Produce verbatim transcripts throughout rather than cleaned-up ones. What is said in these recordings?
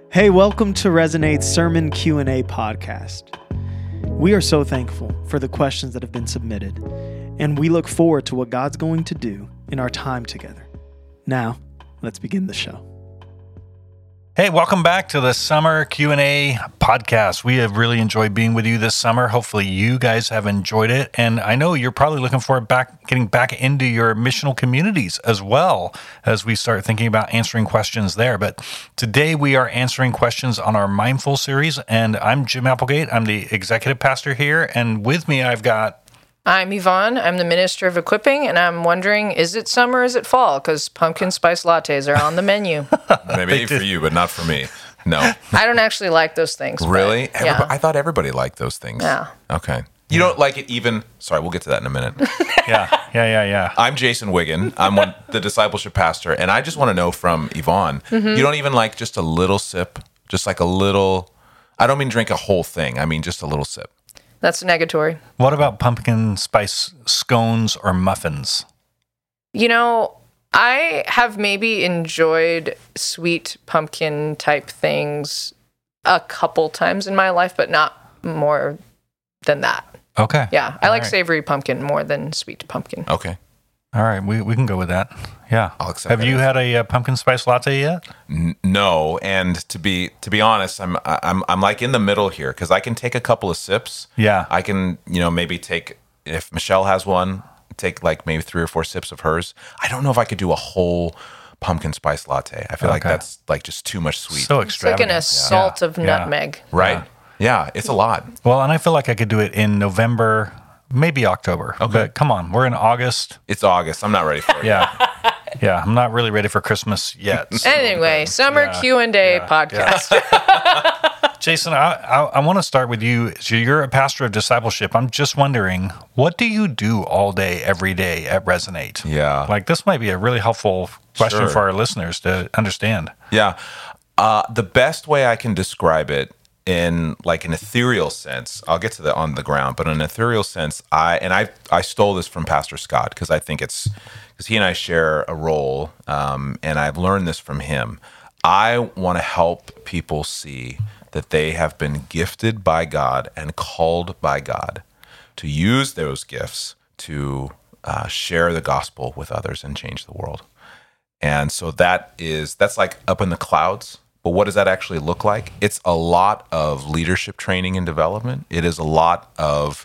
Hey, welcome to Resonate's Sermon Q and A podcast. We are so thankful for the questions that have been submitted, and we look forward to what God's going to do in our time together. Now, let's begin the show. Hey, welcome back to the Summer Q and A podcast. We have really enjoyed being with you this summer. Hopefully you guys have enjoyed it. And I know you're probably looking forward back, getting back into your missional communities as well as we start thinking about answering questions there. But today we are answering questions on our Mindful series. And I'm Jim Applegate. I'm the executive pastor here. And with me, I've got... I'm Yvonne. I'm the Minister of Equipping, and I'm wondering, is it summer or is it fall? Because pumpkin spice lattes are on the menu. Maybe for you, but not for me. No. I don't actually like those things. Really? But, yeah. I thought everybody liked those things. Yeah. Okay. You don't like it even... Sorry, we'll get to that in a minute. Yeah, yeah, yeah, yeah. I'm Jason Wiggin. I'm one, the discipleship pastor, and I just want to know from Yvonne, mm-hmm. you don't even like just a little sip? Just like a little... I don't mean drink a whole thing. I mean just a little sip. That's negatory. What about pumpkin spice scones or muffins? You know, I have maybe enjoyed sweet pumpkin type things a couple times in my life, but not more than that. Okay. Yeah, I All like right. savory pumpkin more than sweet pumpkin. Okay. All right, we, we can go with that. Yeah. I'll accept Have that you answer. had a uh, pumpkin spice latte yet? N- no, and to be to be honest, I'm I'm I'm like in the middle here because I can take a couple of sips. Yeah. I can, you know, maybe take, if Michelle has one, take like maybe three or four sips of hers. I don't know if I could do a whole pumpkin spice latte. I feel like Okay. that's like just too much sweet. So It's like extravagant. an assault Yeah. of Yeah. nutmeg. Right? Yeah. Yeah, it's a lot. Well, and I feel like I could do it in November, maybe October. Okay. But come on, we're in August. It's August. I'm not ready for it. Yeah. Yeah, I'm not really ready for Christmas yet. so- Anyway, summer Yeah. Q and A Yeah. podcast. Jason, I, I, I want to start with you. So you're a pastor of discipleship. I'm just wondering, what do you do all day, every day at Resonate? Yeah. Like, this might be a really helpful question Sure. for our listeners to understand. Yeah. Uh, the best way I can describe it in like an ethereal sense, I'll get to the on the ground, but in an ethereal sense, I and I I stole this from Pastor Scott because I think it's because he and I share a role, um, and I've learned this from him. I want to help people see that they have been gifted by God and called by God to use those gifts to uh, share the gospel with others and change the world. And so that is, that's like up in the clouds. But what does that actually look like? It's a lot of leadership training and development. It is a lot of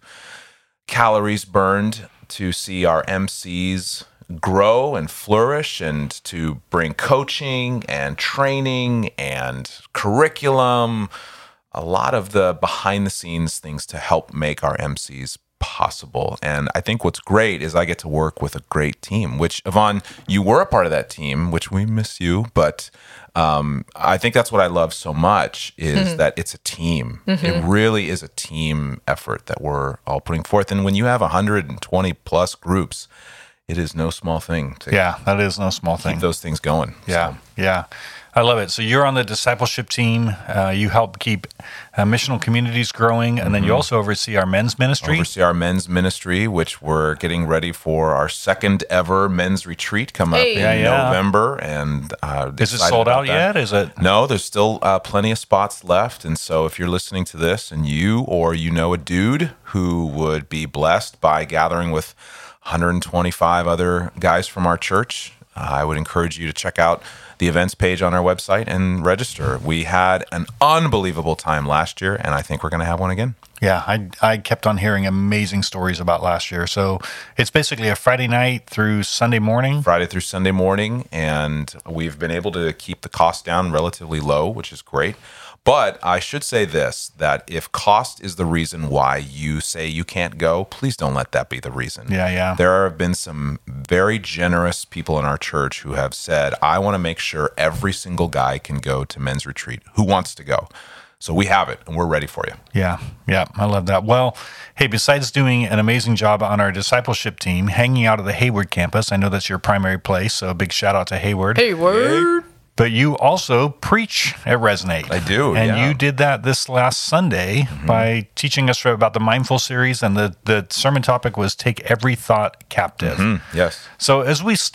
calories burned to see our M Cs grow and flourish and to bring coaching and training and curriculum, a lot of the behind the scenes things to help make our M Cs possible. And I think what's great is I get to work with a great team, which, Yvonne, you were a part of that team, which we miss you, but um, I think that's what I love so much is mm-hmm. that it's a team. Mm-hmm. It really is a team effort that we're all putting forth. And when you have one hundred twenty plus groups, it is no small thing to Yeah, that is no small thing. keep those things going. Yeah, So, yeah. I love it. So you're on the discipleship team. Uh, you help keep uh, missional communities growing, and then you also oversee our men's ministry. oversee our men's ministry, which we're getting ready for our second ever men's retreat coming Hey. up in Yeah, yeah. November. And uh, Is it excited sold about out that. yet? Is it? No, there's still uh, plenty of spots left. And so if you're listening to this and you or you know a dude who would be blessed by gathering with one hundred twenty-five other guys from our church, uh, I would encourage you to check out the events page on our website and register. We had an unbelievable time last year, and I think we're going to have one again. Yeah, I, I kept on hearing amazing stories about last year. So it's basically a Friday night through Sunday morning. Friday through Sunday morning, and we've been able to keep the cost down relatively low, which is great. But I should say this, that if cost is the reason why you say you can't go, please don't let that be the reason. Yeah, yeah. There have been some very generous people in our church who have said, I want to make sure every single guy can go to men's retreat who wants to go. So we have it, and we're ready for you. Yeah, yeah, I love that. Well, hey, besides doing an amazing job on our discipleship team, hanging out at the Hayward campus, I know that's your primary place, so a big shout out to Hayward. Hey, word. But you also preach at Resonate. I do, And yeah. you did that this last Sunday mm-hmm. by teaching us about the Mindful series, and the, the sermon topic was Take Every Thought Captive. Mm-hmm. Yes. So as we start,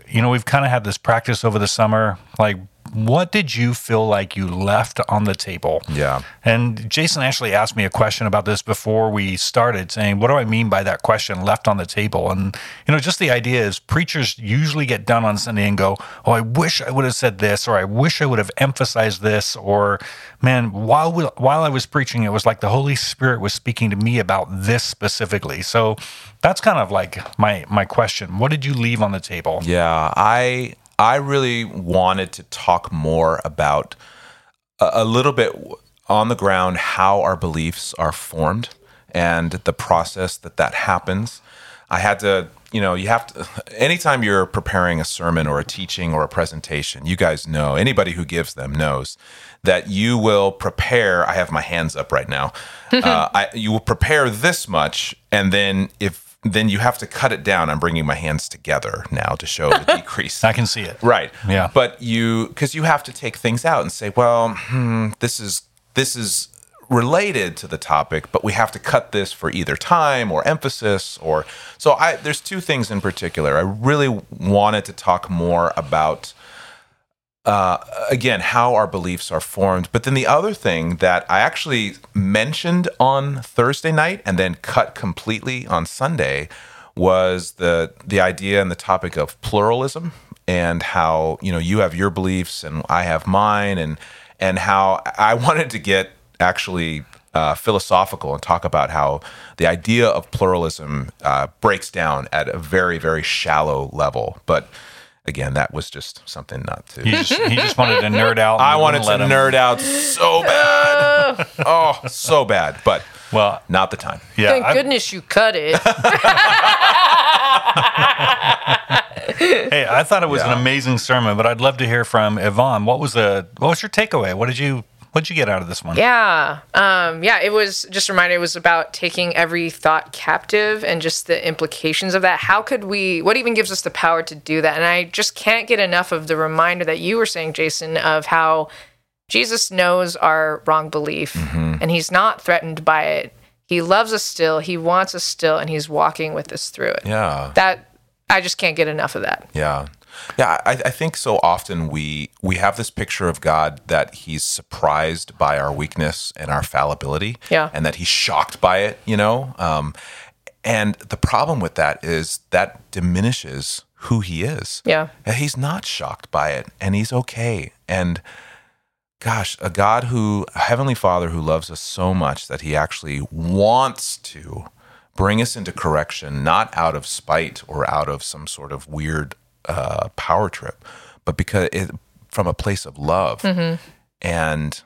you know, we've kind of had this practice over the summer, like, what did you feel like you left on the table? Yeah. And Jason actually asked me a question about this before we started, saying, what do I mean by that question, left on the table? And, you know, just the idea is preachers usually get done on Sunday and go, oh, I wish I would have said this, or I wish I would have emphasized this, or, man, while we, while I was preaching, it was like the Holy Spirit was speaking to me about this specifically. So that's kind of like my my question. What did you leave on the table? Yeah, I I really wanted to talk more about a, a little bit on the ground how our beliefs are formed and the process that that happens. I had to, you know, you have to, anytime you're preparing a sermon or a teaching or a presentation, you guys know, anybody who gives them knows that you will prepare. I have my hands up right now. uh, I, you will prepare this much, and then if then you have to cut it down. I'm bringing my hands together now to show the decrease. I can see it. Right. Yeah. But you, because you have to take things out and say, well, hmm, this is this is related to the topic, but we have to cut this for either time or emphasis. Or so I. There's two things in particular. I really wanted to talk more about. Uh, again, how our beliefs are formed. But then the other thing that I actually mentioned on Thursday night and then cut completely on Sunday was the the idea and the topic of pluralism, and how, you know, you have your beliefs and I have mine, and and how I wanted to get actually uh, philosophical and talk about how the idea of pluralism uh, breaks down at a very, very shallow level. But again, that was just something not to. He just, he just wanted to nerd out. I wanted to nerd out so bad. Oh, so bad. But, well, not the time. Yeah, Thank I, goodness you cut it. Hey, I thought it was Yeah. an amazing sermon, but I'd love to hear from Yvonne. What was the what was your takeaway? What did you what did you get out of this one? Yeah. Um, yeah, it was just a reminder, it was about taking every thought captive and just the implications of that. How could we, what even gives us the power to do that? And I just can't get enough of the reminder that you were saying, Jason, of how Jesus knows our wrong belief, mm-hmm. and he's not threatened by it. He loves us still, he wants us still, and he's walking with us through it. Yeah. That, I just can't get enough of that. Yeah. Yeah, I, I think so often we we have this picture of God that he's surprised by our weakness and our fallibility, Yeah. and that he's shocked by it, you know? Um, and the problem with that is that diminishes who he is. Yeah. He's not shocked by it, and he's okay. And gosh, a God who, a Heavenly Father who loves us so much that he actually wants to bring us into correction, not out of spite or out of some sort of weird uh, power trip, but because it, from a place of love, mm-hmm. and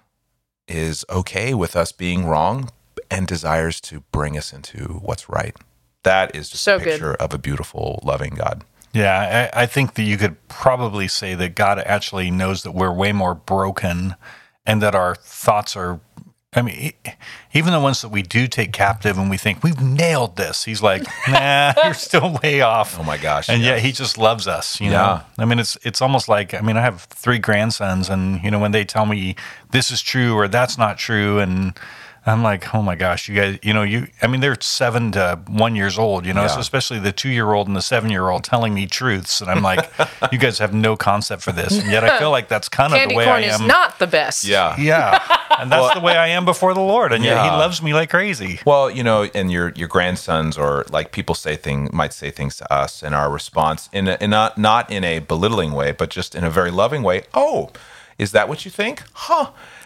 is okay with us being wrong and desires to bring us into what's right. That is just So a picture good. of a beautiful, loving God. Yeah, I, I think that you could probably say that God actually knows that we're way more broken, and that our thoughts are, I mean, e- even the ones that we do take captive and we think we've nailed this, he's like, nah, you're still way off. Oh my gosh. And yeah. yet he just loves us, you know? Yeah. I mean, it's it's almost like, I mean, I have three grandsons, and, you know, when they tell me this is true or that's not true, and I'm like, oh my gosh, you guys, you know, you, I mean, they're seven to one years old, you know, Yeah. so especially the two-year-old and the seven-year-old telling me truths, and I'm like, you guys have no concept for this. And yet I feel like that's kind of Candy the way corn I is am. not the best. Yeah. Yeah. And that's the way I am before the Lord. And yet he Yeah. loves me like crazy. Well, you know, and your your grandsons, or like people say thing might say things to us, and our response in, a, in not not in a belittling way, but just in a very loving way. Oh, is that what you think? Huh?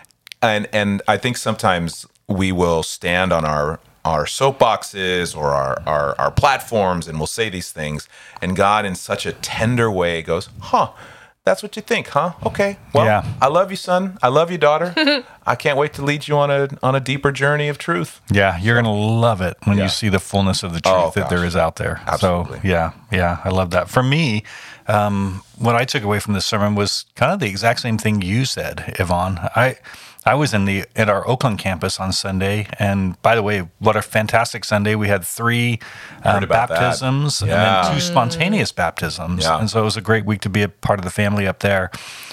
And and I think sometimes we will stand on our our soapboxes or our, our our platforms, and we'll say these things, and God in such a tender way goes, huh? That's what you think, huh? Okay. Well, Yeah. I love you, son. I love you, daughter. I can't wait to lead you on a on a deeper journey of truth. Yeah, you're going to love it when Yeah. you see the fullness of the truth Oh, that there gosh. is out there. Absolutely. So, yeah, yeah, I love that. For me, um, what I took away from this sermon was kind of the exact same thing you said, Yvonne. I I was in the at our Oakland campus on Sunday, and by the way, what a fantastic Sunday! We had three um, Heard about that. baptisms and Yeah. then two spontaneous baptisms, Yeah. and so it was a great week to be a part of the family up there.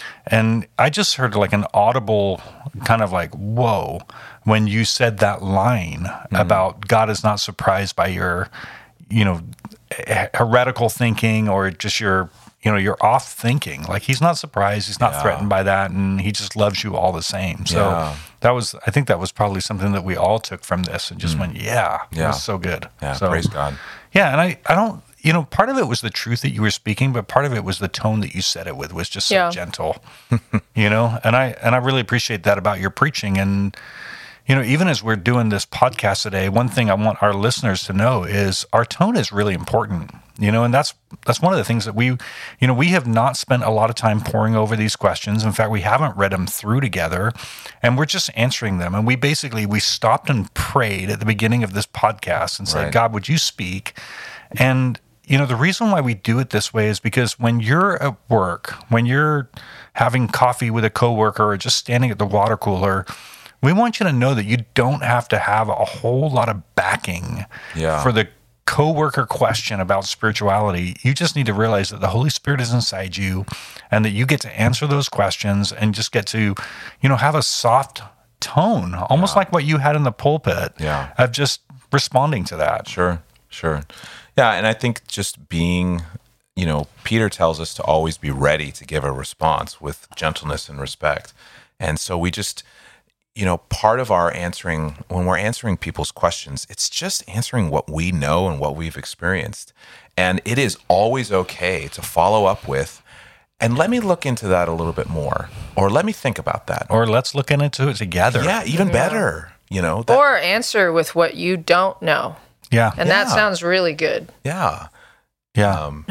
And I just heard like an audible kind of like, whoa, when you said that line Mm-hmm. about God is not surprised by your, you know, heretical thinking or just your, you know, you're off thinking. Like he's not surprised, he's not Yeah. threatened by that, and he just loves you all the same. So Yeah. that was, I think that was probably something that we all took from this and just went, yeah, Yeah. it was so good. Yeah, so, praise God. Yeah, and I, I don't, you know, part of it was the truth that you were speaking, but part of it was the tone that you said it with was just so Yeah. gentle, you know, and I, and I really appreciate that about your preaching. And, you know, even as we're doing this podcast today, one thing I want our listeners to know is our tone is really important, you know, and that's, that's one of the things that we, you know, we have not spent a lot of time poring over these questions. In fact, we haven't read them through together, and we're just answering them. And we basically, we stopped and prayed at the beginning of this podcast and said, Right. God, would you speak? And, you know, the reason why we do it this way is because when you're at work, when you're having coffee with a coworker or just standing at the water cooler, we want you to know that you don't have to have a whole lot of backing Yeah. for the coworker question about spirituality. You just need to realize that the Holy Spirit is inside you and that you get to answer those questions and just get to, you know, have a soft tone, almost like what you had in the pulpit Yeah. of just responding to that. Sure, sure. Yeah, and I think just being, you know, Peter tells us to always be ready to give a response with gentleness and respect. And so we just, you know, part of our answering, when we're answering people's questions, it's just answering what we know and what we've experienced. And it is always okay to follow up with, and let me look into that a little bit more, or let me think about that. Or let's look into it together. Yeah, even better, you know. That, Or answer with what you don't know. Yeah. And that Yeah. sounds really good, yeah. Yeah. Um,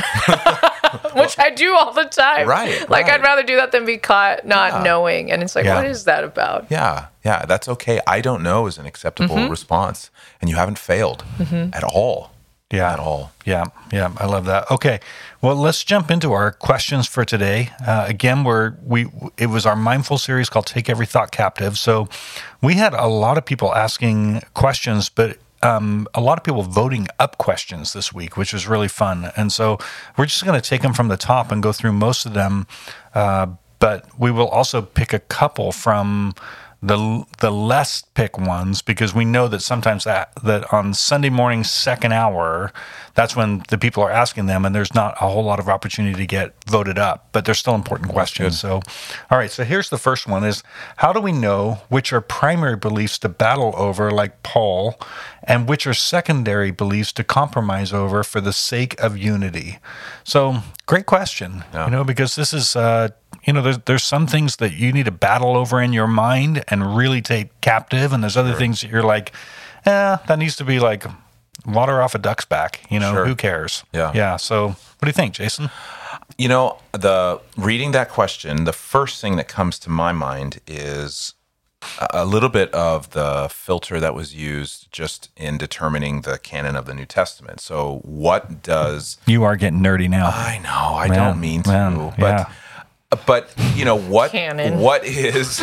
which I do all the time. Right, Like, right. I'd rather do that than be caught not Yeah. knowing. And it's like, Yeah. what is that about? Yeah, yeah, that's okay. I don't know is an acceptable Mm-hmm. response, and you haven't failed at all. Yeah. At all. Yeah, yeah, I love that. Okay, well, let's jump into our questions for today. Uh, again, we're we it was our mindful series called "Take Every Thought Captive." So we had a lot of people asking questions, but um, a lot of people voting up questions this week, which was really fun. And so we're just going to take them from the top and go through most of them, uh, but we will also pick a couple from the the less pick ones, because we know that sometimes that that on Sunday morning second hour, that's when the people are asking them, and there's not a whole lot of opportunity to get voted up, but they're still important questions. So, all right, so here's the first one: is how do we know which are primary beliefs to battle over, like Paul, and which are secondary beliefs to compromise over for the sake of unity? So, great question. Yeah. You know, because this is. Uh, You know, there's there's some things that you need to battle over in your mind and really take captive, and there's other things that you're like, eh, that needs to be like water off a duck's back. You know, Sure. who cares? Yeah. Yeah. So, what do you think, Jason? You know, the reading that question, the first thing that comes to my mind is a little bit of the filter that was used just in determining the canon of the New Testament. So, what does You are getting nerdy now. I know? I Man, don't mean to, man, but. yeah. But you know what? Canon. What is?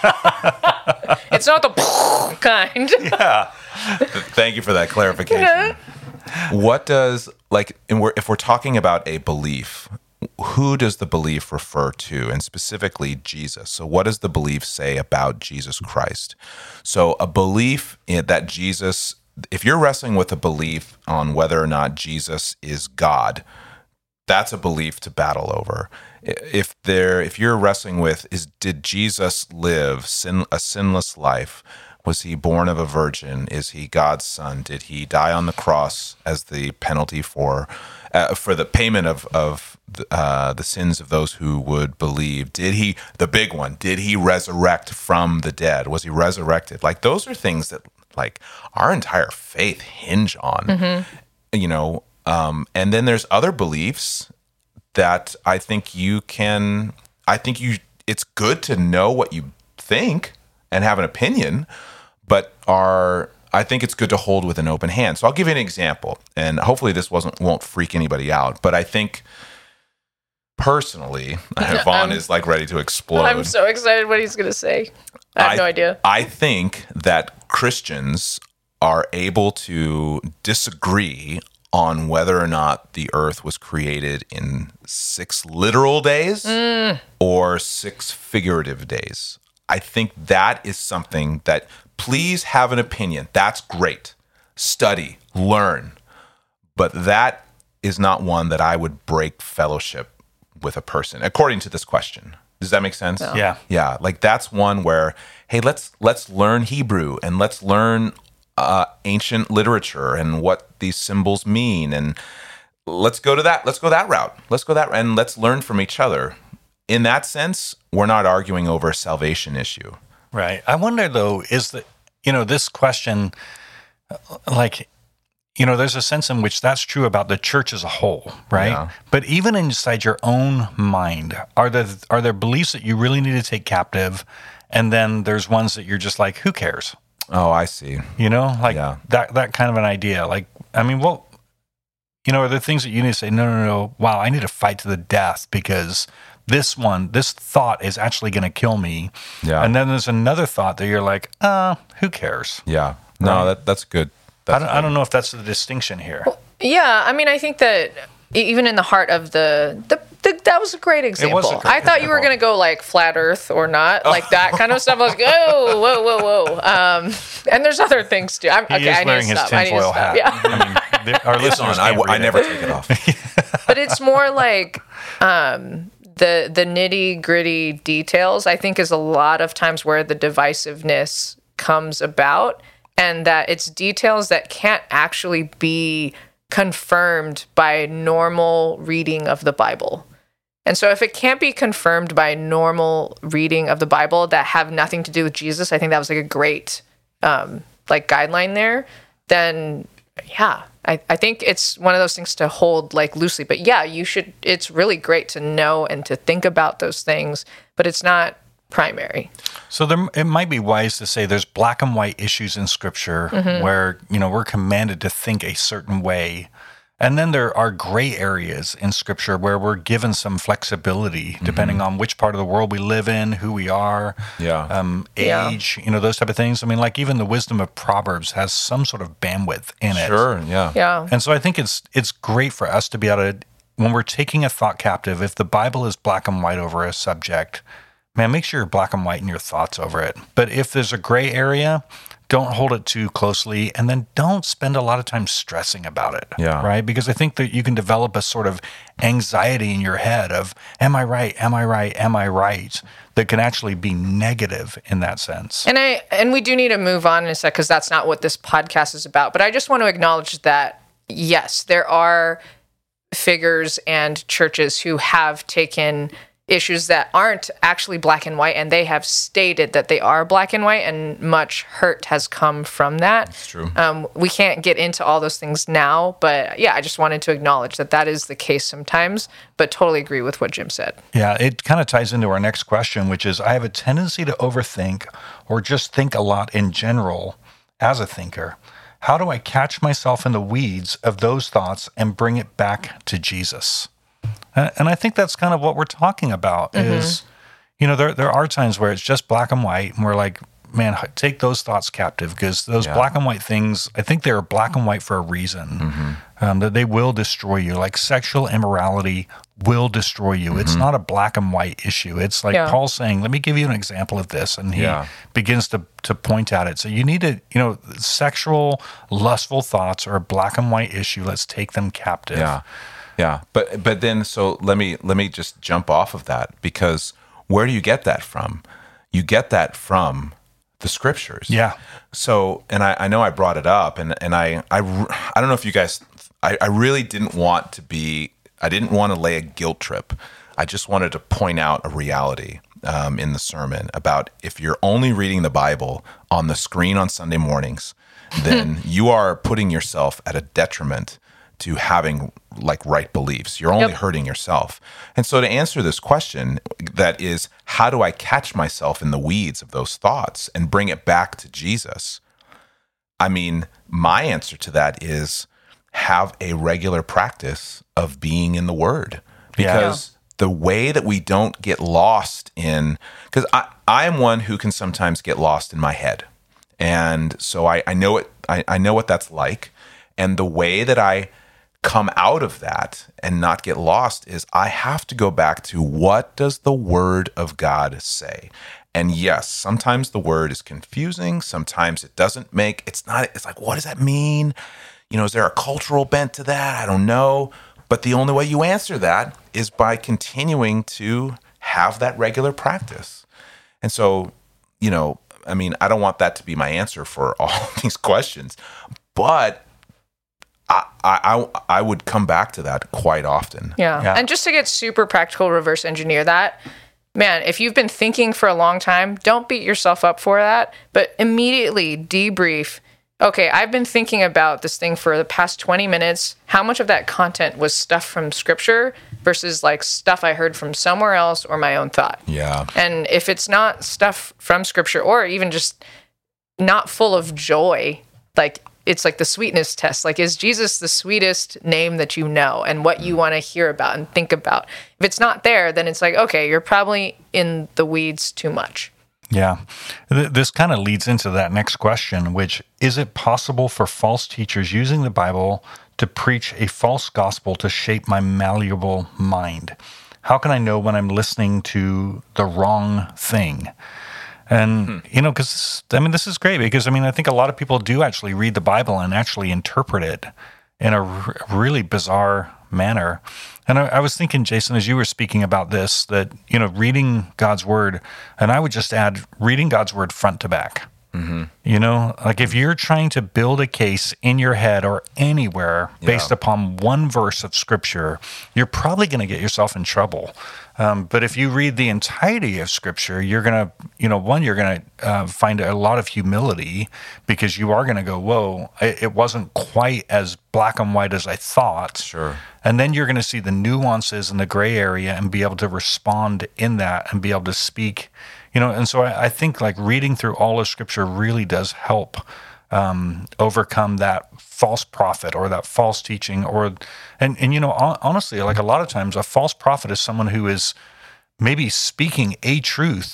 It's not the kind. Thank you for that clarification. What does like, and we're, if we're talking about a belief, who does the belief refer to, and specifically Jesus? So, what does the belief say about Jesus Christ? So, a belief in, that Jesus, if you're wrestling with a belief on whether or not Jesus is God, that's a belief to battle over. If there, if you're wrestling with, is did Jesus live sin, a sinless life? Was he born of a virgin? Is he God's son? Did he die on the cross as the penalty for uh, for the payment of of uh, the sins of those who would believe? Did he, the big one, did he resurrect from the dead? Was he resurrected? Like, those are things that like our entire faith hinge on. Mm-hmm. You know, um, and then there's other beliefs that I think you can, I think you, it's good to know what you think and have an opinion, but are, I think it's good to hold with an open hand. So I'll give you an example, and hopefully this wasn't, won't freak anybody out, but I think personally, Vaughn is like ready to explode. I'm so excited what he's going to say. I have no idea. I think that Christians are able to disagree on whether or not the earth was created in six literal days Mm. or six figurative days. I think that is something that, please have an opinion. That's great. Study, learn. But that is not one that I would break fellowship with a person, according to this question. Does that make sense? Yeah. Yeah. Yeah, like that's one where, hey, let's let's learn Hebrew and let's learn uh, ancient literature and what these symbols mean, and let's go to that. Let's go that route. Let's go that, and let's learn from each other. In that sense, we're not arguing over a salvation issue. Right. I wonder, though, is that, you know, this question, like, you know, there's a sense in which that's true about the church as a whole, right? Yeah. But even inside your own mind, are there are there beliefs that you really need to take captive, and then there's ones that you're just like, who cares? Oh, I see. You know, like Yeah. that that kind of an idea. Like, I mean, what, you know, are there things that you need to say, no, no, no, wow, I need to fight to the death because this one, this thought is actually going to kill me. Yeah. And then there's another thought that you're like, uh, who cares? Yeah. No, Right. that that's good. I That's don't, I don't know if that's the distinction here. Yeah, I mean, I think that e- even in the heart of the, the, the that was a great example. was a great I thought you were example. going to go like flat Earth or not, like that kind of stuff. I was like, oh, whoa, whoa, whoa. Um, and there's other things too. I'm, He okay, is I need wearing to his stop. I need to tinfoil stop. hat. Yeah. I mean, the- our It's listeners on. I, can't I read never it. take it off. But it's more like um, the the nitty gritty details. I think is a lot of times where the divisiveness comes about, and that it's details that can't actually be confirmed by normal reading of the Bible. And so if it can't be confirmed by normal reading of the Bible that have nothing to do with Jesus, I think that was like a great um, like guideline there, then yeah, I, I think it's one of those things to hold like loosely. But yeah, you should, it's really great to know and to think about those things, but it's not primary. So there, it might be wise to say there's black and white issues in Scripture Mm-hmm. where, you know, we're commanded to think a certain way. And then there are gray areas in Scripture where we're given some flexibility depending on which part of the world we live in, who we are, Yeah. um, Yeah. age, you know, those type of things. I mean, like even the wisdom of Proverbs has some sort of bandwidth in it. Sure. Yeah. Yeah. And so I think it's it's great for us to be able to, when we're taking a thought captive, if the Bible is black and white over a subject, man, make sure you're black and white in your thoughts over it. But if there's a gray area, don't hold it too closely, and then don't spend a lot of time stressing about it. Yeah. Right? Because I think that you can develop a sort of anxiety in your head of, am I right? Am I right? Am I right? That can actually be negative in that sense. And I and we do need to move on in a sec because that's not what this podcast is about. But I just want to acknowledge that yes, there are figures and churches who have taken issues that aren't actually black and white, and they have stated that they are black and white, and much hurt has come from that. That's true. Um, we can't get into all those things now, but yeah, I just wanted to acknowledge that that is the case sometimes, but totally agree with what Jim said. Yeah, it kind of ties into our next question, which is I have a tendency to overthink or just think a lot in general as a thinker. How do I catch myself in the weeds of those thoughts and bring it back to Jesus? And and I think that's kind of what we're talking about is, you know, there there are times where it's just black and white and we're like, man, take those thoughts captive because those Yeah. black and white things, I think they're black and white for a reason, um, that they will destroy you. Like sexual immorality will destroy you. It's not a black and white issue. It's like Yeah. Paul saying, let me give you an example of this. And he Yeah. begins to, to point at it. So you need to, you know, sexual, lustful thoughts are a black and white issue. Let's take them captive. Yeah. Yeah. But but then so let me let me just jump off of that, because where do you get that from? You get that from the scriptures. Yeah. So, and I, I know I brought it up, and, and I, I, I don't know if you guys, I, I really didn't want to be, I didn't want to lay a guilt trip. I just wanted to point out a reality um, in the sermon about if you're only reading the Bible on the screen on Sunday mornings, then you are putting yourself at a detriment to having like right beliefs. You're only Yep. hurting yourself. And so to answer this question, that is, how do I catch myself in the weeds of those thoughts and bring it back to Jesus? I mean, my answer to that is have a regular practice of being in the Word. Because the way that we don't get lost in, because I, I am one who can sometimes get lost in my head. And so I, I know it, I, I know what that's like. And the way that I come out of that and not get lost is I have to go back to, what does the Word of God say? And yes, sometimes the word is confusing. Sometimes it doesn't make, it's not, it's like, what does that mean? You know, is there a cultural bent to that? I don't know. But the only way you answer that is by continuing to have that regular practice. And so, you know, I mean, I don't want that to be my answer for all these questions, but I, I, I would come back to that quite often. Yeah. Yeah. And just to get super practical, reverse engineer that, man, if you've been thinking for a long time, don't beat yourself up for that, but immediately debrief. Okay, I've been thinking about this thing for the past twenty minutes. How much of that content was stuff from scripture versus like stuff I heard from somewhere else or my own thought? Yeah. And if it's not stuff from scripture or even just not full of joy, like it's like the sweetness test. Like, is Jesus the sweetest name that you know and what you want to hear about and think about? If it's not there, then it's like, okay, you're probably in the weeds too much. Yeah. Th- This kind of leads into that next question, which is it possible for false teachers using the Bible to preach a false gospel to shape my malleable mind? How can I know when I'm listening to the wrong thing? And, hmm. you know, because, I mean, this is great because, I mean, I think a lot of people do actually read the Bible and actually interpret it in a r- really bizarre manner. And I, I was thinking, Jason, as you were speaking about this, that, you know, reading God's word, and I would just add reading God's word front to back. Mm-hmm. You know, like if you're trying to build a case in your head or anywhere based yeah. upon one verse of scripture, you're probably going to get yourself in trouble. Um, but if you read the entirety of scripture, you're going to, you know, one, you're going to uh, find a lot of humility because you are going to go, whoa, it, it wasn't quite as black and white as I thought. Sure. And then you're going to see the nuances in the gray area and be able to respond in that and be able to speak. You know, and so I, I think like reading through all of Scripture really does help um, overcome that false prophet or that false teaching. Or, and and you know, honestly, like a lot of times, a false prophet is someone who is maybe speaking a truth,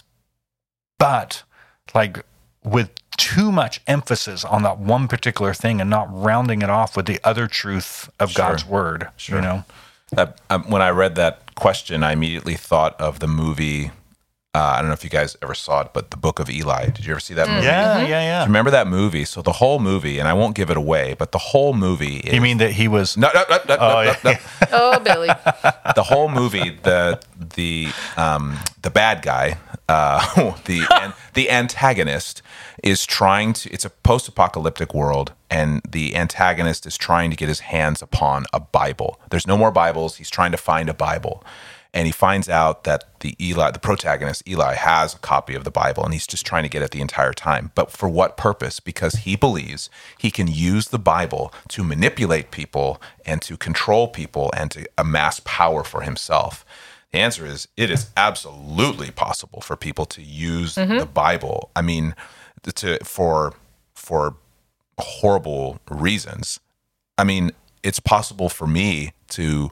but like with too much emphasis on that one particular thing and not rounding it off with the other truth of Sure. God's word. Sure. You know, Uh, um, when I read that question, I immediately thought of the movie. Uh, I don't know if you guys ever saw it, but The Book of Eli. Did you ever see that movie? yeah, yeah, yeah. Remember that movie? So the whole movie, and I won't give it away, but the whole movie is... You mean that he was? No, no, no, no, Oh, no, yeah. no, no. Oh, Billy. The whole movie, the the um, the bad guy, uh, the an, the antagonist is trying to. It's a post-apocalyptic world, and the antagonist is trying to get his hands upon a Bible. There's no more Bibles. He's trying to find a Bible. And he finds out that the Eli, the protagonist, Eli, has a copy of the Bible, and he's just trying to get it the entire time. But for what purpose? Because he believes he can use the Bible to manipulate people and to control people and to amass power for himself. The answer is it is absolutely possible for people to use mm-hmm. the Bible. I mean, to for for horrible reasons. I mean, it's possible for me to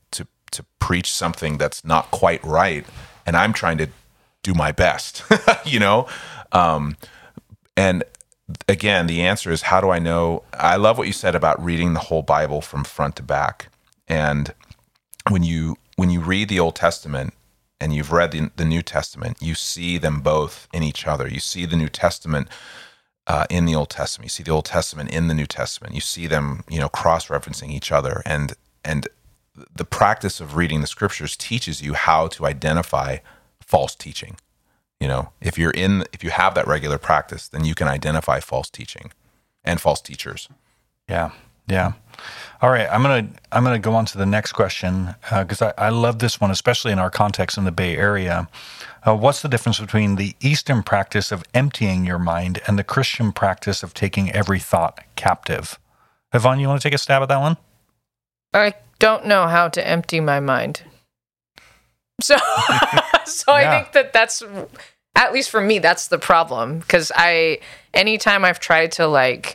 to preach something that's not quite right, and I'm trying to do my best, you know? Um, and again, the answer is, how do I know? I love what you said about reading the whole Bible from front to back. And when you when you read the Old Testament and you've read the, the New Testament, you see them both in each other. You see the New Testament uh, in the Old Testament. You see the Old Testament in the New Testament. You see them, you know, cross-referencing each other. And and the practice of reading the scriptures teaches you how to identify false teaching. You know, if you're in, if you have that regular practice, then you can identify false teaching and false teachers. Yeah, yeah. All right, I'm gonna I'm gonna go on to the next question because uh, I, I love this one, especially in our context in the Bay Area. Uh, what's the difference between the Eastern practice of emptying your mind and the Christian practice of taking every thought captive? Yvonne, you want to take a stab at that one? I don't know how to empty my mind. So, so I Yeah. think that that's, at least for me, that's the problem. Because I, anytime I've tried to like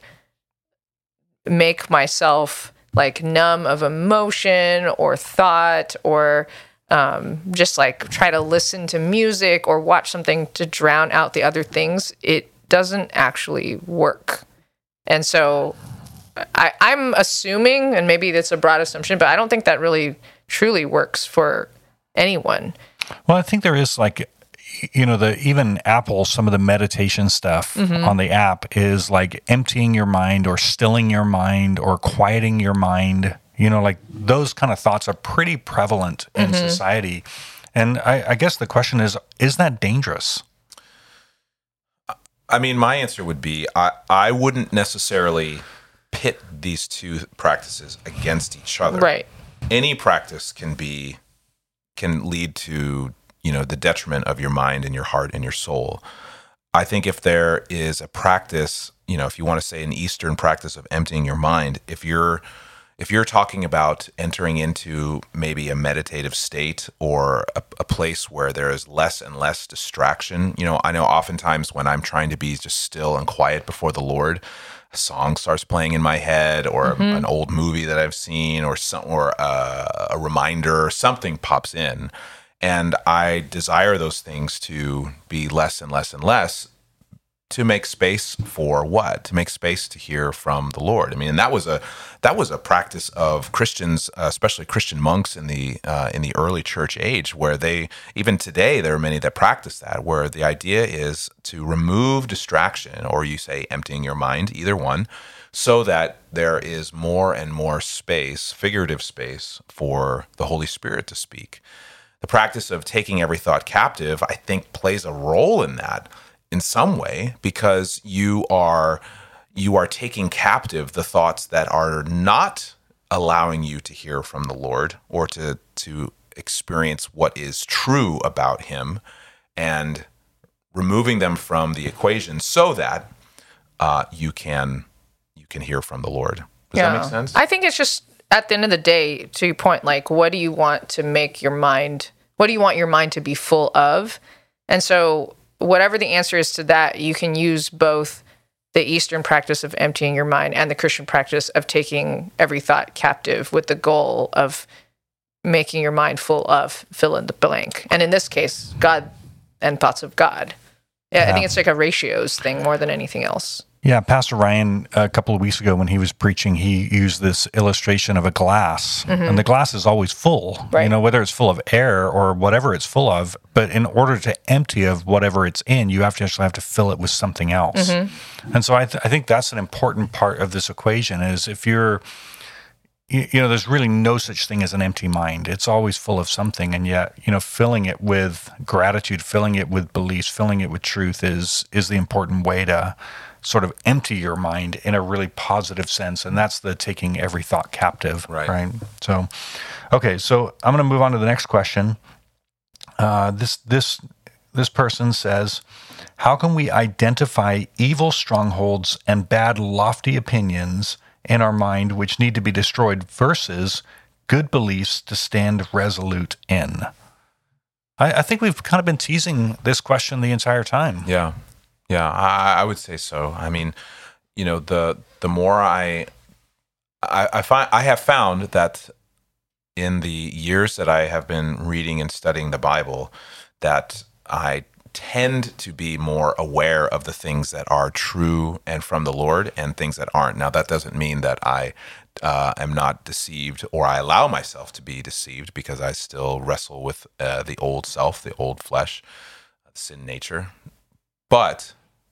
make myself like numb of emotion or thought or um, just like try to listen to music or watch something to drown out the other things, it doesn't actually work. And so I, I'm assuming, and maybe that's a broad assumption, but I don't think that really truly works for anyone. Well, I think there is like, you know, the even Apple, some of the meditation stuff Mm-hmm. on the app is like emptying your mind or stilling your mind or quieting your mind. You know, like those kind of thoughts are pretty prevalent in mm-hmm. society. And I, I guess the question is, is that dangerous? I mean, my answer would be, I, I wouldn't necessarily pit these two practices against each other. Right. Any practice can be, can lead to, you know, the detriment of your mind and your heart and your soul. I think if there is a practice, you know, if you want to say an Eastern practice of emptying your mind, if you're if you're talking about entering into maybe a meditative state or a, a place where there is less and less distraction, you know, I know oftentimes when I'm trying to be just still and quiet before the Lord, a song starts playing in my head, or mm-hmm. an old movie that I've seen, or some, or a, a reminder, something pops in. And I desire those things to be less and less and less, to make space for what? To make space to hear from the Lord. I mean, and that was a that was a practice of Christians, uh, especially Christian monks in the uh, in the early church age, where they, even today, there are many that practice that, where the idea is to remove distraction, or you say emptying your mind, either one, so that there is more and more space, figurative space, for the Holy Spirit to speak. The practice of taking every thought captive, I think, plays a role in that in some way, because you are you are taking captive the thoughts that are not allowing you to hear from the Lord, or to to experience what is true about Him, and removing them from the equation so that uh, you can you can hear from the Lord. Does yeah. that make sense? I think it's just, at the end of the day, to your point, like, what do you want to make your mind, what do you want your mind to be full of? And so whatever the answer is to that, you can use both the Eastern practice of emptying your mind and the Christian practice of taking every thought captive, with the goal of making your mind full of fill in the blank. And in this case, God and thoughts of God. Yeah, yeah. I think it's like a ratios thing more than anything else. Yeah, Pastor Ryan, a couple of weeks ago when he was preaching, he used this illustration of a glass, mm-hmm. and the glass is always full, right. you know, whether it's full of air or whatever it's full of. But in order to empty of whatever it's in, you have to actually have to fill it with something else. Mm-hmm. And so I, th- I think that's an important part of this equation, is if you're, you, you know, there's really no such thing as an empty mind. It's always full of something, and yet, you know, filling it with gratitude, filling it with beliefs, filling it with truth is is the important way to sort of empty your mind in a really positive sense, and that's the taking every thought captive, right? right? So, okay, so I'm going to move on to the next question. Uh, this this this person says, how can we identify evil strongholds and bad, lofty opinions in our mind which need to be destroyed versus good beliefs to stand resolute in? I, I think we've kind of been teasing this question the entire time. Yeah. Yeah, I, I would say so. I mean, you know, the the more I, I I find I have found that in the years that I have been reading and studying the Bible, that I tend to be more aware of the things that are true and from the Lord, and things that aren't. Now, that doesn't mean that I uh, am not deceived, or I allow myself to be deceived, because I still wrestle with uh, the old self, the old flesh, sin nature. But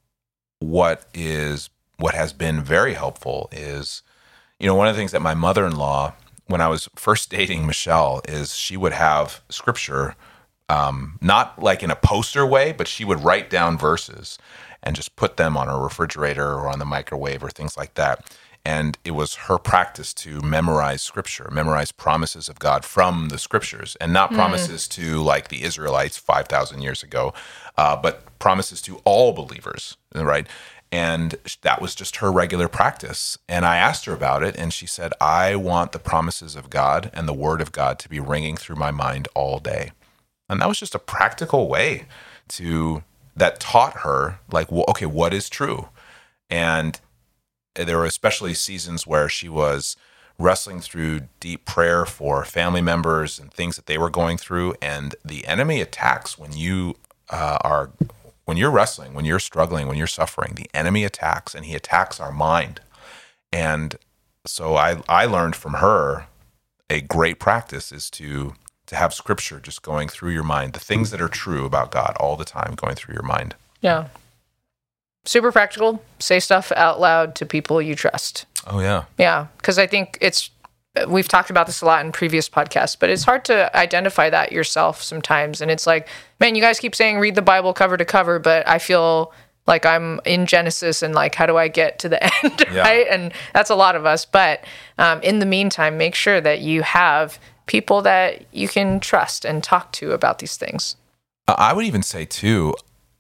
what is what has been very helpful is, you know, one of the things that my mother-in-law, when I was first dating Michelle, is she would have scripture, um, not like in a poster way, but she would write down verses and just put them on her refrigerator or on the microwave or things like that. And it was her practice to memorize scripture, memorize promises of God from the scriptures, and not mm. promises to, like, the Israelites five thousand years ago, uh, but promises to all believers, right? And that was just her regular practice. And I asked her about it, and she said, I want the promises of God and the word of God to be ringing through my mind all day. And that was just a practical way to, that taught her, like, well, okay, what is true? And there were especially seasons where she was wrestling through deep prayer for family members and things that they were going through. And the enemy attacks when you uh, are, when you're wrestling, when you're struggling, when you're suffering, the enemy attacks, and he attacks our mind. And so I, I learned from her a great practice is to, to have scripture just going through your mind, the things that are true about God all the time going through your mind. Yeah. Super practical. Say stuff out loud to people you trust. Oh, yeah. Yeah, because I think it's we've talked about this a lot in previous podcasts, but it's hard to identify that yourself sometimes. And it's like, man, you guys keep saying read the Bible cover to cover, but I feel like I'm in Genesis and like, how do I get to the end, yeah. right? And that's a lot of us. But um, in the meantime, make sure that you have people that you can trust and talk to about these things. I would even say too,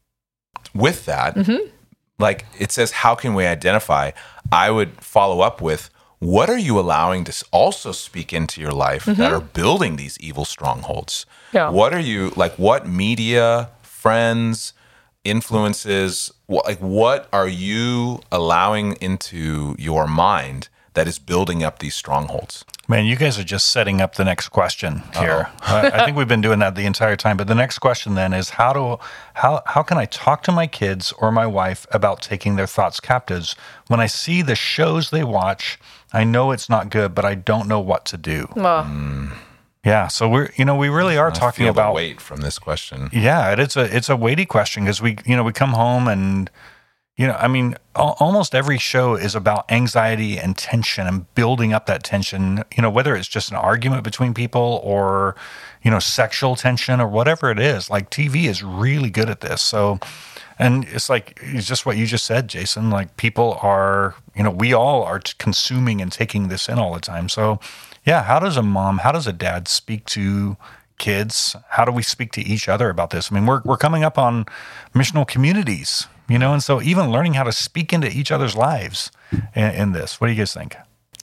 with that, mm-hmm. like it says, how can we identify? I would follow up with, what are you allowing to also speak into your life mm-hmm. that are building these evil strongholds? Yeah. What are you, like what media, friends, influences, what, like what are you allowing into your mind that is building up these strongholds? Man, you guys are just setting up the next question here. I, I think we've been doing that the entire time. But the next question then is how do how how can I talk to my kids or my wife about taking their thoughts captives when I see the shows they watch? I know it's not good, but I don't know what to do. Well, mm. Yeah, so we're you know we really are I talking feel about the weight from this question. Yeah, it, it's a it's a weighty question because we you know we come home and. You know, I mean, al- almost every show is about anxiety and tension and building up that tension, you know, whether it's just an argument between people or, you know, sexual tension or whatever it is. Like T V is really good at this. So, and it's like, it's just what you just said, Jason, like people are, you know, we all are t- consuming and taking this in all the time. So, yeah, how does a mom, how does a dad speak to kids? How do we speak to each other about this? I mean, we're we're coming up on missional communities. You know, and so even learning how to speak into each other's lives in, in this. What do you guys think?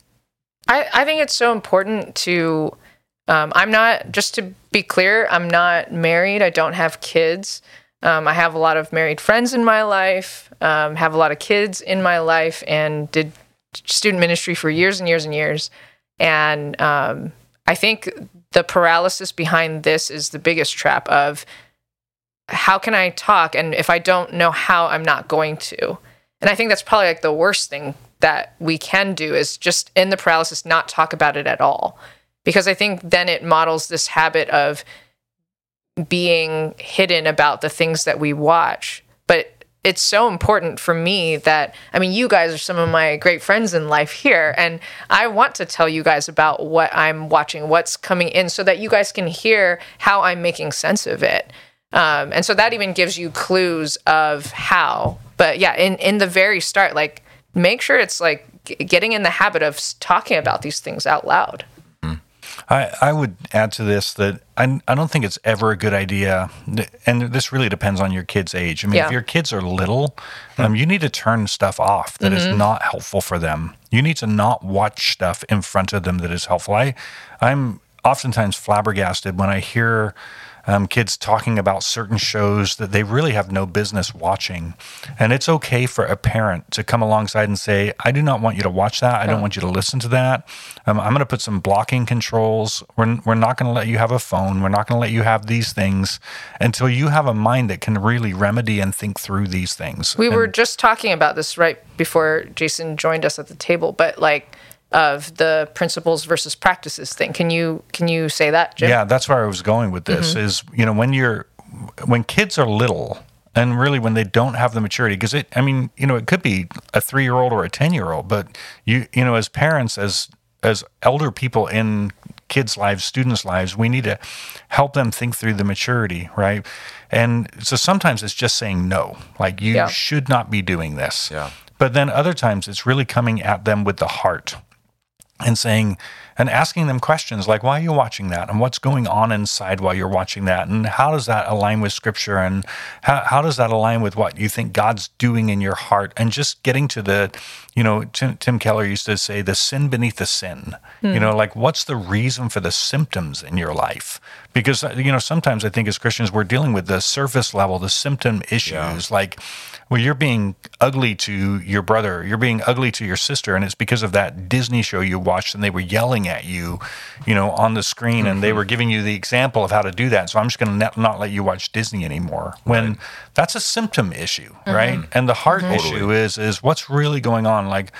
I, I think it's so important to, um, I'm not, just to be clear, I'm not married. I don't have kids. Um, I have a lot of married friends in my life, um, have a lot of kids in my life, and did student ministry for years and years and years. And um, I think the paralysis behind this is the biggest trap of, how can I talk? And if I don't know how, I'm not going to. And I think that's probably like the worst thing that we can do is just in the paralysis, not talk about it at all. Because I think then it models this habit of being hidden about the things that we watch. But it's so important for me that, I mean, you guys are some of my great friends in life here. And I want to tell you guys about what I'm watching, what's coming in, so that you guys can hear how I'm making sense of it. Um, and so that even gives you clues of how. But yeah, in, in the very start, like make sure it's like g- getting in the habit of talking about these things out loud. I, I would add to this that I, I don't think it's ever a good idea, and this really depends on your kid's age. I mean, Yeah. if your kids are little, um, you need to turn stuff off that Mm-hmm. is not helpful for them. You need to not watch stuff in front of them that is helpful. I, I'm oftentimes flabbergasted when I hear Um, kids talking about certain shows that they really have no business watching. And it's okay for a parent to come alongside and say, I do not want you to watch that. I don't want you to listen to that. Um, I'm going to put some blocking controls. We're, we're not going to let you have a phone. We're not going to let you have these things until you have a mind that can really remedy and think through these things. We and, were just talking about this right before Jason joined us at the table, but like of the principles versus practices thing. Can you can you say that, Jim? Yeah, that's where I was going with this mm-hmm. is, you know, when you're, when kids are little and really when they don't have the maturity, because it, I mean, you know, it could be a three-year-old or a ten-year-old, but you, you know, as parents, as, as elder people in kids' lives, students' lives, we need to help them think through the maturity, right? And so sometimes it's just saying no, like you Yeah. should not be doing this. Yeah. But then other times it's really coming at them with the heart. And saying, and asking them questions like, why are you watching that? And what's going on inside while you're watching that? And how does that align with scripture? And how, how does that align with what you think God's doing in your heart? And just getting to the, you know, Tim, Tim Keller used to say, the sin beneath the sin. Hmm. You know, like what's the reason for the symptoms in your life? Because, you know, sometimes I think as Christians, we're dealing with the surface level, the symptom issues, yeah. like, well, you're being ugly to your brother, you're being ugly to your sister, and it's because of that Disney show you watched and they were yelling at you, you know, on the screen, mm-hmm. and they were giving you the example of how to do that. So I'm just going to not let you watch Disney anymore. When right. that's a symptom issue, mm-hmm. right? And the heart mm-hmm. issue totally. is is what's really going on. Like,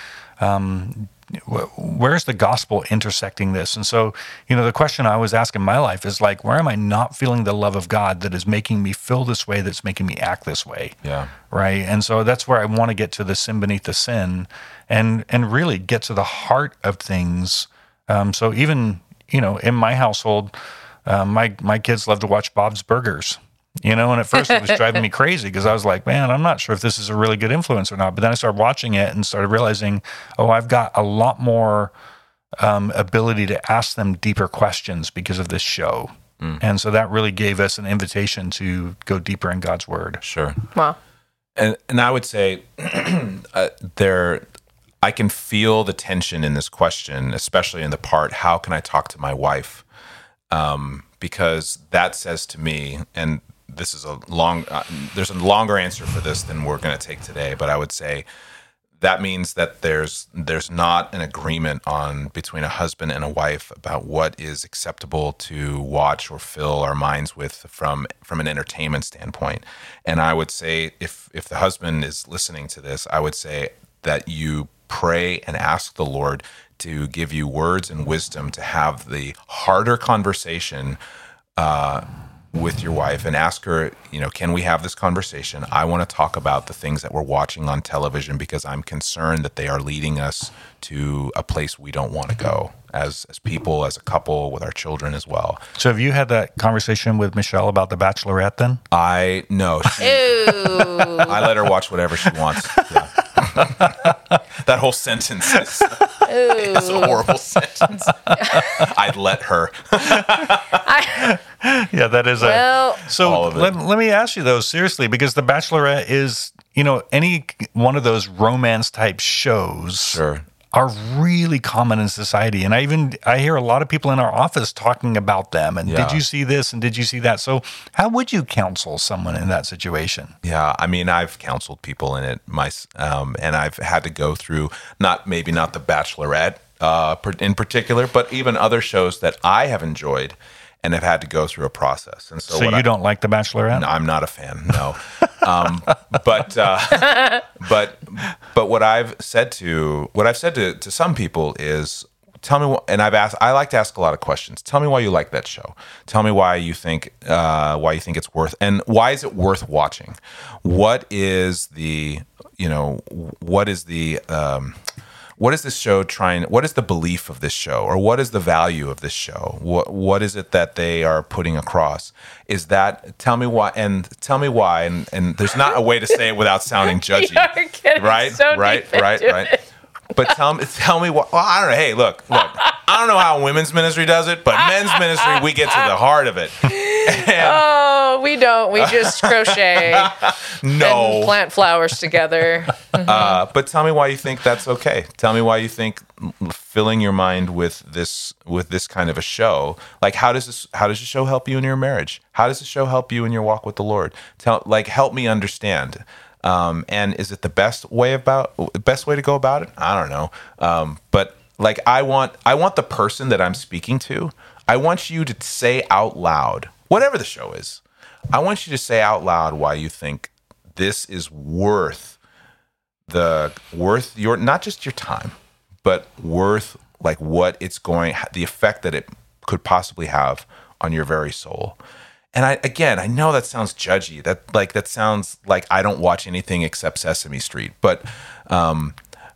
um, where's the gospel intersecting this? And so, you know, the question I always ask in my life is like, where am I not feeling the love of God that is making me feel this way, that's making me act this way? Yeah. Right. And so that's where I want to get to the sin beneath the sin and, and really get to the heart of things Um, so even, you know, in my household, uh, my my kids love to watch Bob's Burgers. You know, and at first it was driving me crazy because I was like, man, I'm not sure if this is a really good influence or not. But then I started watching it and started realizing, oh, I've got a lot more um, ability to ask them deeper questions because of this show. Mm. And so that really gave us an invitation to go deeper in God's word. Sure. Wow. And and I would say uh, there, I can feel the tension in this question, especially in the part, how can I talk to my wife? Um, because that says to me, and this is a long, uh, there's a longer answer for this than we're going to take today, but I would say that means that there's there's not an agreement on between a husband and a wife about what is acceptable to watch or fill our minds with from from an entertainment standpoint. And I would say if if the husband is listening to this, I would say that you pray and ask the Lord to give you words and wisdom to have the harder conversation uh, with your wife, and ask her, you know, can we have this conversation? I want to talk about the things that we're watching on television because I'm concerned that they are leading us to a place we don't want to go as as people, as a couple, with our children as well. So have you had that conversation with Michelle about The Bachelorette then? I no. She, Ew. I let her watch whatever she wants. Yeah. That whole sentence is, is a horrible sentence. I'd let her. I, Yeah, that is well, a... So all of it. let, let me ask you, though, seriously, because The Bachelorette is, you know, any one of those romance-type shows... Sure. are really common in society. And I even, I hear a lot of people in our office talking about them. And Yeah. did you see this? And did you see that? So how would you counsel someone in that situation? Yeah, I mean, I've counseled people in it, my, um, and I've had to go through not maybe not The Bachelorette uh, in particular, but even other shows that I have enjoyed and have had to go through a process. And so, So what you I, don't like The Bachelorette? No, I'm not a fan. No, um, but uh, but but what I've said to what I've said to, to some people is, tell me what, and I've asked. I like to ask a lot of questions. Tell me why you like that show. Tell me why you think uh, why you think it's worth, and why is it worth watching? What is the you know what is the um, what is this show trying? What is the belief of this show, or what is the value of this show? What what is it that they are putting across? Is that tell me why and tell me why and, and there's not a way to say it without sounding judgy, You're getting right? so right, deep right, into right. it. But tell me, tell me what. Well, I don't know. Hey, look, look. I don't know how women's ministry does it, but men's ministry, we get to the heart of it. And Oh, we don't. We just crochet and no, plant flowers together. uh, but tell me why you think that's okay. Tell me why you think filling your mind with this with this kind of a show, like how does this how does the show help you in your marriage? How does the show help you in your walk with the Lord? Tell like help me understand. Um, and is it the best way about best way to go about it? I don't know. Um, but like I want I want the person that I'm speaking to, I want you to say out loud, whatever the show is, I want you to say out loud why you think this is worth the worth your not just your time, but worth like what it's going the effect that it could possibly have on your very soul. And I again, I know that sounds judgy. That like that sounds like I don't watch anything except Sesame Street. But, um,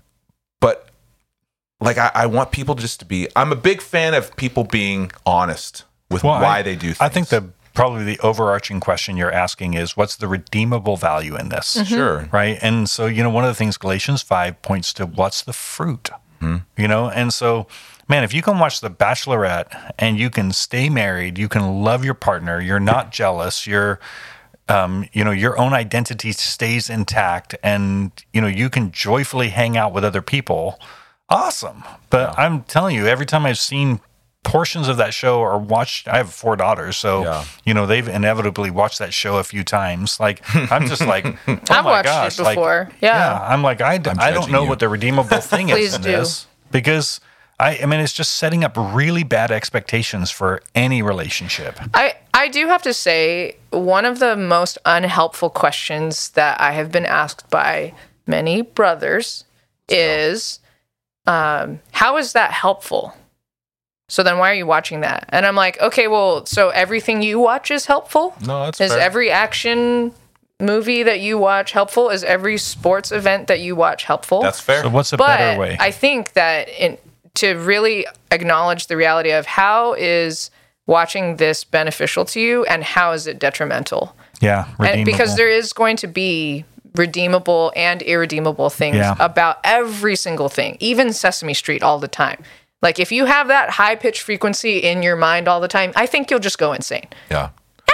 but like I, I want people just to be. I'm a big fan of people being honest with Well, why I, they do things. I think the probably the overarching question you're asking is, what's the redeemable value in this? Sure. Right. And so, you know, one of the things Galatians five points to, what's the fruit? Mm-hmm. You know, and so, man, if you can watch The Bachelorette and you can stay married, you can love your partner, you're not jealous, you're, um, you know, your own identity stays intact, and, you know, you can joyfully hang out with other people, awesome. But yeah. I'm telling you, every time I've seen portions of that show or watched, I have four daughters, so, yeah. you know, they've inevitably watched that show a few times. Like, I'm just like, oh I've my watched gosh. it before. Like, yeah. yeah. I'm like, I, I'm I don't judging know you. what the redeemable thing is Please in do. this, because I, I mean, it's just setting up really bad expectations for any relationship. I, I do have to say, one of the most unhelpful questions that I have been asked by many brothers is, um, how is that helpful? So then why are you watching that? And I'm like, okay, well, so everything you watch is helpful? No, that's Is fair. every action movie that you watch helpful? Is every sports event that you watch helpful? That's fair. So what's a but better way? I think that in to really acknowledge the reality of how is watching this beneficial to you and how is it detrimental. Yeah, redeemable. And because there is going to be redeemable and irredeemable things Yeah. about every single thing, even Sesame Street all the time. Like if you have that high pitched frequency in your mind all the time, I think you'll just go insane. Yeah.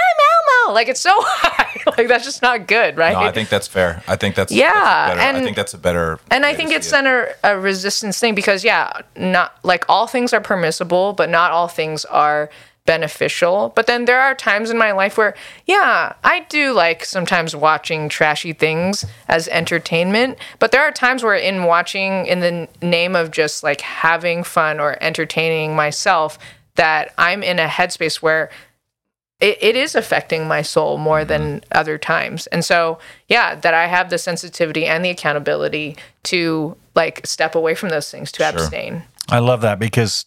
I'm Elmo. Like it's so high. Like that's just not good, right? No, I think that's fair. I think that's Yeah, that's a better, and- I think that's a better. And I way think to it's see it. then a, a resistance thing because yeah, not like all things are permissible, but not all things are beneficial. But then there are times in my life where, yeah, I do like sometimes watching trashy things as entertainment. But there are times where in watching in the name of just like having fun or entertaining myself, that I'm in a headspace where it, it is affecting my soul more mm-hmm. than other times. And so, yeah, that I have the sensitivity and the accountability to like step away from those things, to Sure. abstain. I love that because,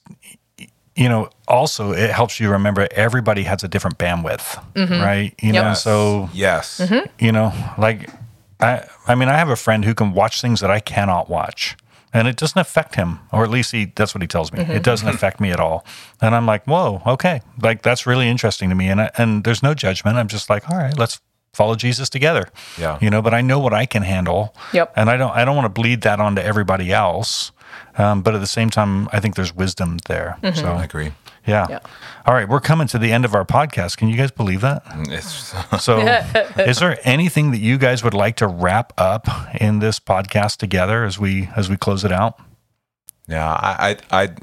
you know, also it helps you remember everybody has a different bandwidth, right? You Yep. know, so, Yes. you know, like, I, I mean, I have a friend who can watch things that I cannot watch. And it doesn't affect him, or at least he, that's what he tells me. It doesn't affect me at all. And I'm like, whoa, okay. Like, that's really interesting to me. And I, and there's no judgment. I'm just like, all right, let's follow Jesus together. Yeah. You know, but I know what I can handle. Yep. And I don't I don't want to bleed that onto everybody else. Um, but at the same time, I think there's wisdom there. So I agree. yeah. Yeah. All right, we're coming to the end of our podcast. Can you guys believe that? It's, So, is there anything that you guys would like to wrap up in this podcast together as we as we close it out? yeah, I, I, I,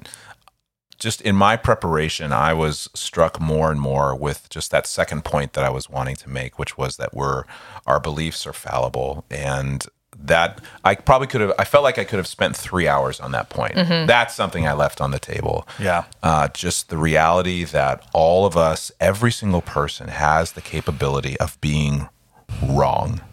just in my preparation, I was struck more and more with just that second point that I was wanting to make, which was that we're our beliefs are fallible, and that I probably could have. I felt like I could have spent three hours on that point. That's something I left on the table. Yeah. Uh, just the reality that all of us, every single person, has the capability of being wrong.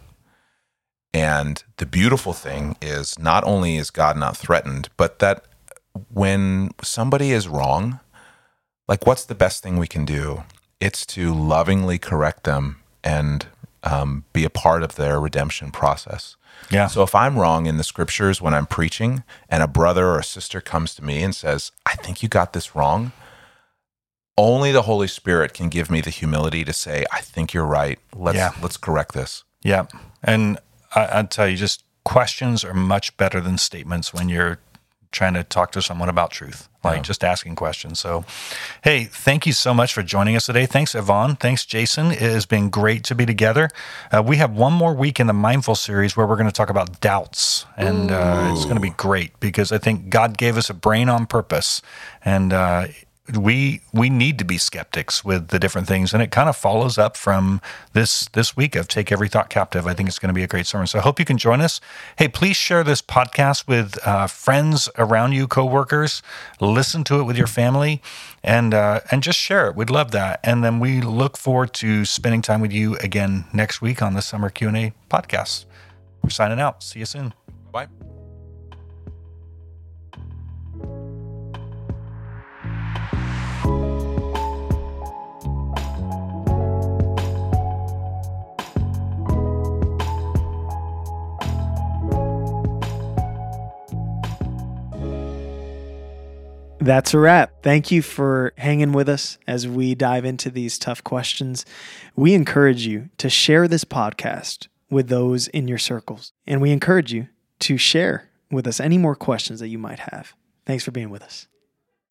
And the beautiful thing is not only is God not threatened, but that when somebody is wrong, like what's the best thing we can do? It's to lovingly correct them and um, be a part of their redemption process. Yeah. So if I'm wrong in the scriptures when I'm preaching and a brother or a sister comes to me and says, I think you got this wrong, only the Holy Spirit can give me the humility to say, I think you're right. Let's Yeah. let's correct this. Yeah. And I, I'd tell you, just questions are much better than statements when you're trying to talk to someone about truth, like Yeah. just asking questions. So, hey, thank you so much for joining us today. Thanks, Yvonne. Thanks, Jason. It has been great to be together. Uh, we have one more week in the Mindful series where we're going to talk about doubts, and uh, it's going to be great because I think God gave us a brain on purpose, and uh, we we need to be skeptics with the different things, and it kind of follows up from this this week of Take Every Thought Captive. I think it's going to be a great sermon. So I hope you can join us. Hey, please share this podcast with uh, friends around you, coworkers. Listen to it with your family, and uh, and just share it. We'd love that. And then we look forward to spending time with you again next week on the Summer Q and A podcast. We're signing out. See you soon. Bye. That's a wrap. Thank you for hanging with us as we dive into these tough questions. We encourage you to share this podcast with those in your circles, and we encourage you to share with us any more questions that you might have. Thanks for being with us.